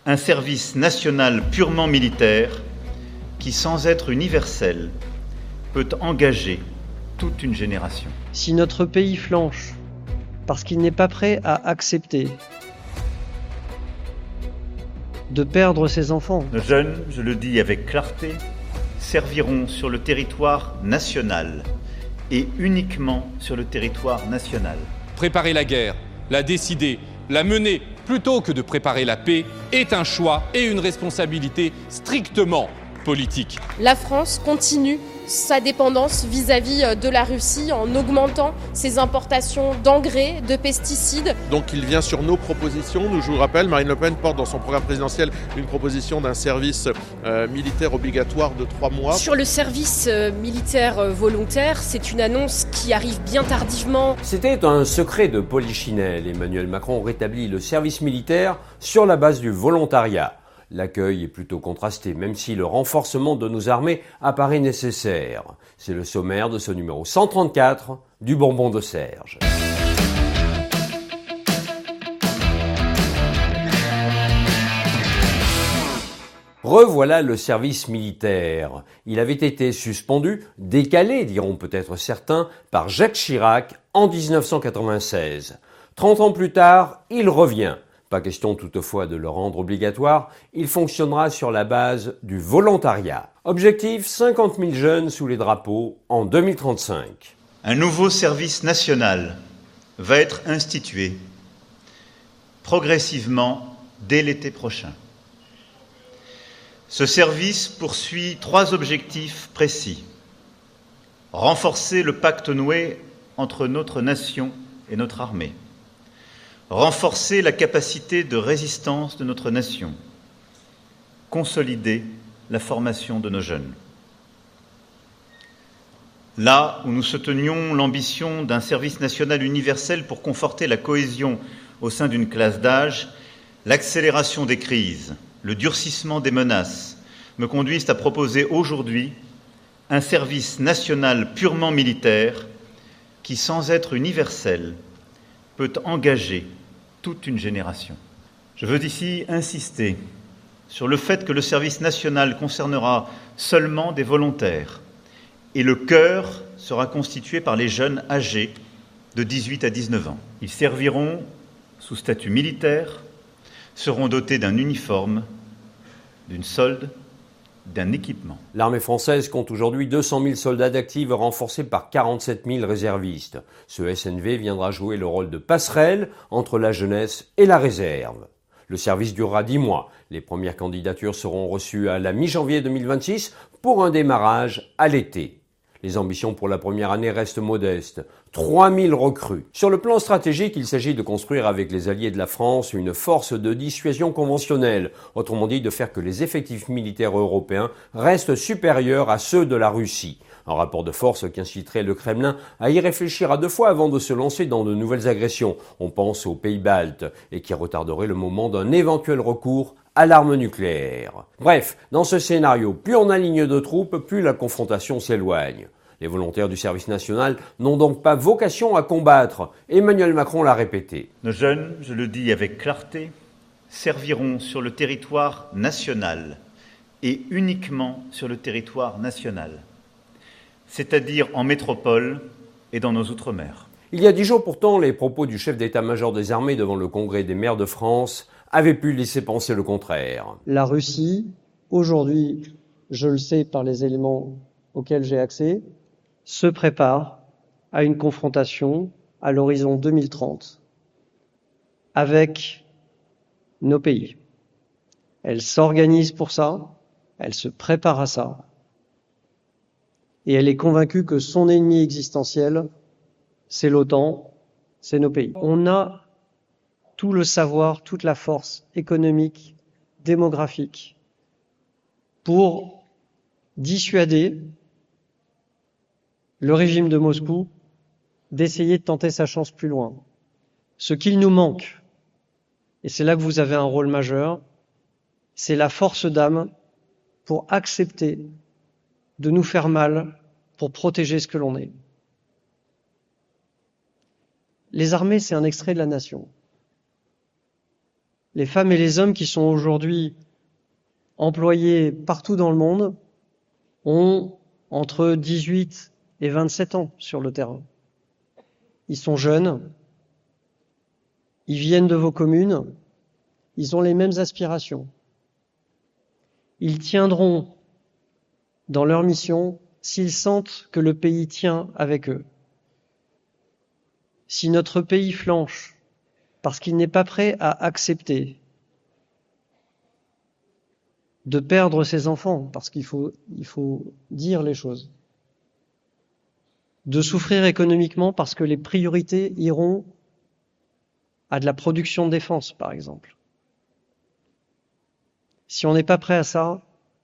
un service national purement militaire qui, sans être universel, peut engager toute une génération. Si notre pays flanche parce qu'il n'est pas prêt à accepter de perdre ses enfants, Nos jeunes, je le dis avec clarté, serviront sur le territoire national et uniquement sur le territoire national. Préparer la guerre, la décider, la mener, plutôt que de préparer la paix, est un choix et une responsabilité strictement politique. La France continue sa dépendance vis-à-vis de la Russie en augmentant ses importations d'engrais, de pesticides. Donc il vient sur nos propositions. Nous, je vous rappelle, Marine Le Pen porte dans son programme présidentiel une proposition d'un service militaire obligatoire de 3 mois. Sur le service militaire volontaire, c'est une annonce qui arrive bien tardivement. C'était un secret de Polichinelle. Emmanuel Macron rétablit le service militaire sur la base du volontariat. L'accueil est plutôt contrasté, même si le renforcement de nos armées apparaît nécessaire. C'est le sommaire de ce numéro 134 du Bonbon de Serge. Revoilà le service militaire. Il avait été suspendu, décalé, diront peut-être certains, par Jacques Chirac en 1996. 30 ans plus tard, il revient. Pas question toutefois de le rendre obligatoire, il fonctionnera sur la base du volontariat. Objectif, 50 000 jeunes sous les drapeaux en 2035. Un nouveau service national va être institué progressivement dès l'été prochain. Ce service poursuit 3 objectifs précis. Renforcer le pacte noué entre notre nation et notre armée. Renforcer la capacité de résistance de notre nation, consolider la formation de nos jeunes. Là où nous soutenions l'ambition d'un service national universel pour conforter la cohésion au sein d'une classe d'âge, l'accélération des crises, le durcissement des menaces me conduisent à proposer aujourd'hui un service national purement militaire qui, sans être universel, peut engager toute une génération. Je veux ici insister sur le fait que le service national concernera seulement des volontaires et le cœur sera constitué par les jeunes âgés de 18 à 19 ans. Ils serviront sous statut militaire, seront dotés d'un uniforme, d'une solde, d'un équipement. L'armée française compte aujourd'hui 200 000 soldats d'actifs renforcés par 47 000 réservistes. Ce SNV viendra jouer le rôle de passerelle entre la jeunesse et la réserve. Le service durera 10 mois. Les premières candidatures seront reçues à la mi-janvier 2026 pour un démarrage à l'été. Les ambitions pour la première année restent modestes. 3000 recrues. Sur le plan stratégique, il s'agit de construire avec les alliés de la France une force de dissuasion conventionnelle. Autrement dit, de faire que les effectifs militaires européens restent supérieurs à ceux de la Russie. Un rapport de force qui inciterait le Kremlin à y réfléchir à 2 fois avant de se lancer dans de nouvelles agressions. On pense aux pays baltes et qui retarderait le moment d'un éventuel recours à l'arme nucléaire. Bref, dans ce scénario, plus on aligne de troupes, plus la confrontation s'éloigne. Les volontaires du service national n'ont donc pas vocation à combattre. Emmanuel Macron l'a répété. Nos jeunes, je le dis avec clarté, serviront sur le territoire national et uniquement sur le territoire national, c'est-à-dire en métropole et dans nos outre-mer. Il y a 10 jours pourtant, les propos du chef d'état-major des armées devant le Congrès des maires de France avaient pu laisser penser le contraire. La Russie, aujourd'hui, je le sais par les éléments auxquels j'ai accès, se prépare à une confrontation à l'horizon 2030 avec nos pays. Elle s'organise pour ça, elle se prépare à ça, et elle est convaincue que son ennemi existentiel, c'est l'OTAN, c'est nos pays. On a tout le savoir, toute la force économique, démographique, pour dissuader le régime de Moscou d'essayer de tenter sa chance plus loin. Ce qu'il nous manque, et c'est là que vous avez un rôle majeur, c'est la force d'âme pour accepter de nous faire mal pour protéger ce que l'on est. Les armées, c'est un extrait de la nation. Les femmes et les hommes qui sont aujourd'hui employés partout dans le monde ont entre 18 et 27 ans sur le terrain. Ils sont jeunes, ils viennent de vos communes, ils ont les mêmes aspirations. Ils tiendront dans leur mission s'ils sentent que le pays tient avec eux. Si notre pays flanche parce qu'il n'est pas prêt à accepter de perdre ses enfants, parce qu'il faut dire les choses, de souffrir économiquement parce que les priorités iront à de la production de défense, par exemple. Si on n'est pas prêt à ça,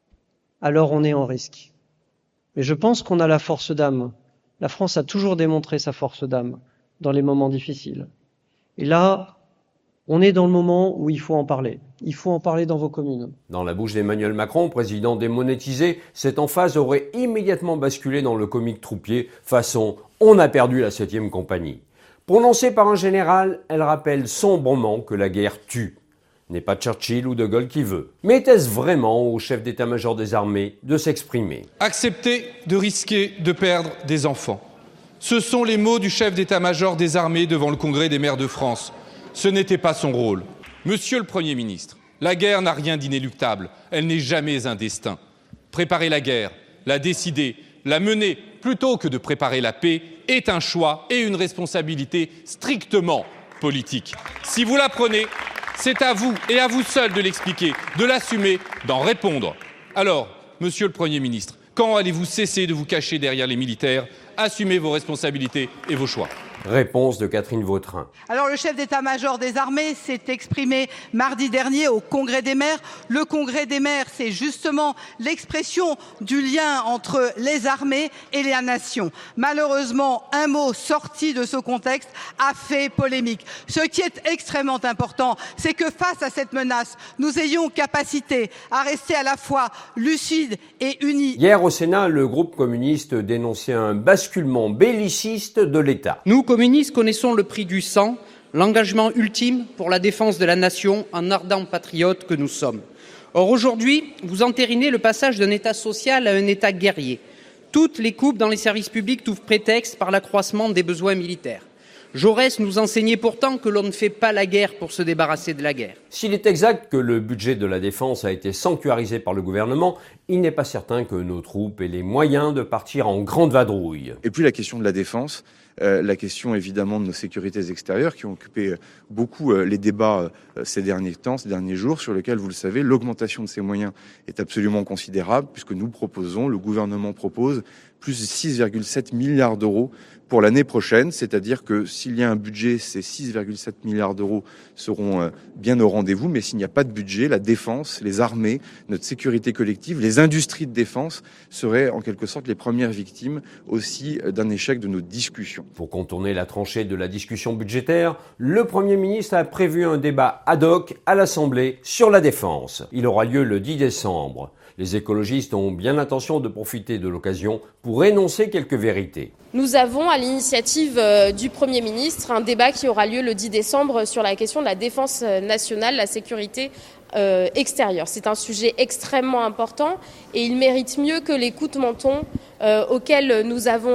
alors on est en risque. Mais je pense qu'on a la force d'âme. La France a toujours démontré sa force d'âme dans les moments difficiles. Et là, on est dans le moment où il faut en parler. Il faut en parler dans vos communes. Dans la bouche d'Emmanuel Macron, président démonétisé, cette emphase aurait immédiatement basculé dans le comique troupier, façon « on a perdu la 7e compagnie ». Prononcée par un général, elle rappelle sombrement que la guerre tue. N'est pas Churchill ou De Gaulle qui veut. Mais est-ce vraiment au chef d'état-major des armées de s'exprimer ? Accepter de risquer de perdre des enfants. Ce sont les mots du chef d'état-major des armées devant le Congrès des maires de France. Ce n'était pas son rôle. Monsieur le Premier ministre, la guerre n'a rien d'inéluctable. Elle n'est jamais un destin. Préparer la guerre, la décider, la mener, plutôt que de préparer la paix, est un choix et une responsabilité strictement politique. Si vous la prenez, c'est à vous et à vous seul de l'expliquer, de l'assumer, d'en répondre. Alors, Monsieur le Premier ministre, quand allez-vous cesser de vous cacher derrière les militaires ? Assumez vos responsabilités et vos choix. Réponse de Catherine Vautrin. Alors le chef d'état-major des armées s'est exprimé mardi dernier au Congrès des maires. Le Congrès des maires, c'est justement l'expression du lien entre les armées et la nation. Malheureusement, un mot sorti de ce contexte a fait polémique. Ce qui est extrêmement important, c'est que face à cette menace, nous ayons capacité à rester à la fois lucides et unis. Hier au Sénat, le groupe communiste dénonçait un basculement belliciste de l'État. Nous, communistes, connaissons le prix du sang, l'engagement ultime pour la défense de la nation en ardents patriotes que nous sommes. Or aujourd'hui, vous entérinez le passage d'un État social à un État guerrier. Toutes les coupes dans les services publics trouvent prétexte par l'accroissement des besoins militaires. Jaurès nous enseignait pourtant que l'on ne fait pas la guerre pour se débarrasser de la guerre. S'il est exact que le budget de la défense a été sanctuarisé par le gouvernement, il n'est pas certain que nos troupes aient les moyens de partir en grande vadrouille. Et puis la question de la défense, la question évidemment de nos sécurités extérieures qui ont occupé beaucoup les débats ces derniers temps, ces derniers jours, sur lesquels, vous le savez, l'augmentation de ces moyens est absolument considérable puisque nous proposons, le gouvernement propose, plus de 6,7 milliards d'euros pour l'année prochaine, c'est-à-dire que s'il y a un budget, ces 6,7 milliards d'euros seront bien au rendez-vous, mais s'il n'y a pas de budget, la défense, les armées, notre sécurité collective, les industries de défense seraient en quelque sorte les premières victimes aussi d'un échec de nos discussions. Pour contourner la tranchée de la discussion budgétaire, le Premier ministre a prévu un débat ad hoc à l'Assemblée sur la défense. Il aura lieu le 10 décembre. Les écologistes ont bien l'intention de profiter de l'occasion pour énoncer quelques vérités. Nous avons, à l'initiative du Premier ministre, un débat qui aura lieu le 10 décembre sur la question de la défense nationale, la sécurité extérieure. C'est un sujet extrêmement important et il mérite mieux que les coups de menton pour lesquels nous avons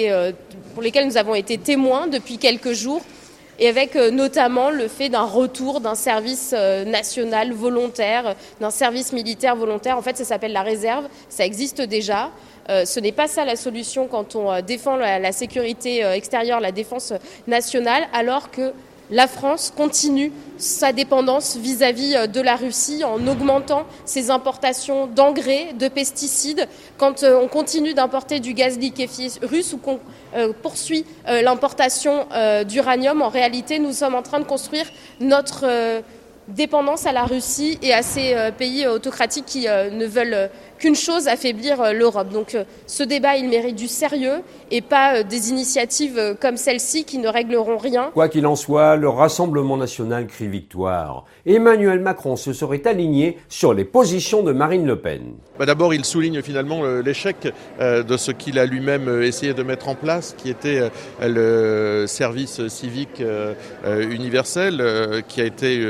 été témoins depuis quelques jours. Et avec notamment le fait d'un retour d'un service national volontaire, d'un service militaire volontaire. En fait, ça s'appelle la réserve, ça existe déjà. Ce n'est pas ça la solution quand on défend la sécurité extérieure, la défense nationale, alors que la France continue sa dépendance vis-à-vis de la Russie en augmentant ses importations d'engrais, de pesticides. Quand on continue d'importer du gaz liquéfié russe ou qu'on poursuit l'importation d'uranium, en réalité, nous sommes en train de construire notre dépendance à la Russie et à ces pays autocratiques qui ne veulent qu'une chose, affaiblir l'Europe. Donc ce débat, il mérite du sérieux et pas des initiatives comme celle-ci qui ne régleront rien. Quoi qu'il en soit, le Rassemblement national crie victoire. Emmanuel Macron se serait aligné sur les positions de Marine Le Pen. D'abord, il souligne finalement l'échec de ce qu'il a lui-même essayé de mettre en place, qui était le service civique universel, qui a été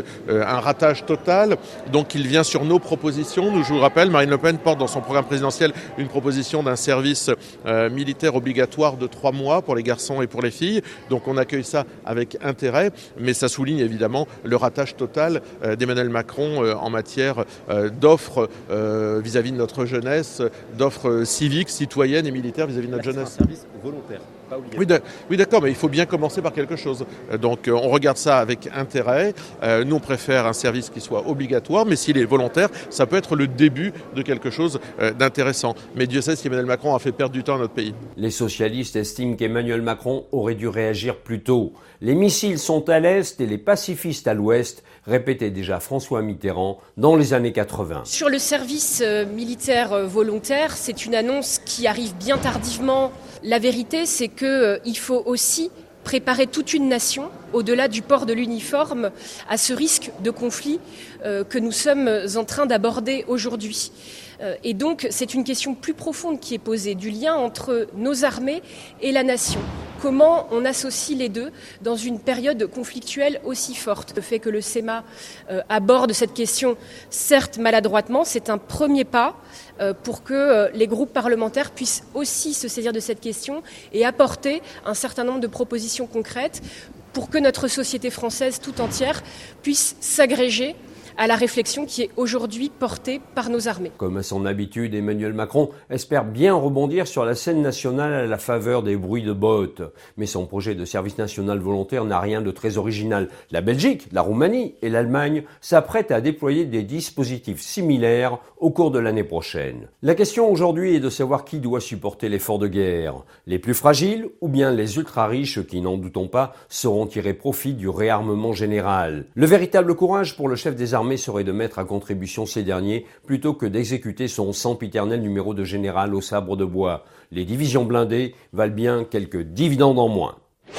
un ratage total. Donc il vient sur nos propositions. Nous, je vous rappelle, Marine Le Pen porte dans son programme présidentiel une proposition d'un service militaire obligatoire de 3 mois pour les garçons et pour les filles. Donc on accueille ça avec intérêt, mais ça souligne évidemment le ratage total d'Emmanuel Macron en matière d'offres vis-à-vis de notre jeunesse, d'offres civiques, citoyennes et militaires vis-à-vis de notre jeunesse. C'est un service volontaire. Oui, d'accord, mais il faut bien commencer par quelque chose. Donc on regarde ça avec intérêt. Nous, on préfère un service qui soit obligatoire, mais s'il est volontaire, ça peut être le début de quelque chose d'intéressant. Mais Dieu sait si Emmanuel Macron a fait perdre du temps à notre pays. Les socialistes estiment qu'Emmanuel Macron aurait dû réagir plus tôt. Les missiles sont à l'est et les pacifistes à l'ouest, répétait déjà François Mitterrand dans les années 80. Sur le service militaire volontaire, c'est une annonce qui arrive bien tardivement. La vérité, c'est qu'il faut aussi préparer toute une nation, au-delà du port de l'uniforme, à ce risque de conflit que nous sommes en train d'aborder aujourd'hui. Et donc, c'est une question plus profonde qui est posée, du lien entre nos armées et la nation. Comment on associe les deux dans une période conflictuelle aussi forte? Le fait que le Sénat aborde cette question, certes maladroitement, c'est un premier pas pour que les groupes parlementaires puissent aussi se saisir de cette question et apporter un certain nombre de propositions concrètes pour que notre société française tout entière puisse s'agréger à la réflexion qui est aujourd'hui portée par nos armées. Comme à son habitude, Emmanuel Macron espère bien rebondir sur la scène nationale à la faveur des bruits de bottes. Mais son projet de service national volontaire n'a rien de très original. La Belgique, la Roumanie et l'Allemagne s'apprêtent à déployer des dispositifs similaires au cours de l'année prochaine. La question aujourd'hui est de savoir qui doit supporter l'effort de guerre. Les plus fragiles ou bien les ultra-riches qui, n'en doutons pas, sauront tirer profit du réarmement général. Le véritable courage pour le chef des armées serait de mettre à contribution ces derniers plutôt que d'exécuter son sempiternel numéro de général au sabre de bois. Les divisions blindées valent bien quelques dividendes en moins.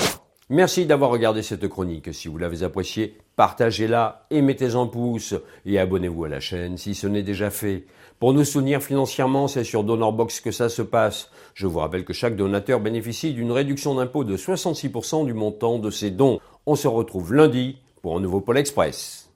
Merci d'avoir regardé cette chronique. Si vous l'avez appréciée, partagez-la et mettez un pouce et abonnez-vous à la chaîne si ce n'est déjà fait. Pour nous soutenir financièrement, c'est sur DonorBox que ça se passe. Je vous rappelle que chaque donateur bénéficie d'une réduction d'impôt de 66% du montant de ses dons. On se retrouve lundi pour un nouveau Pôle Express.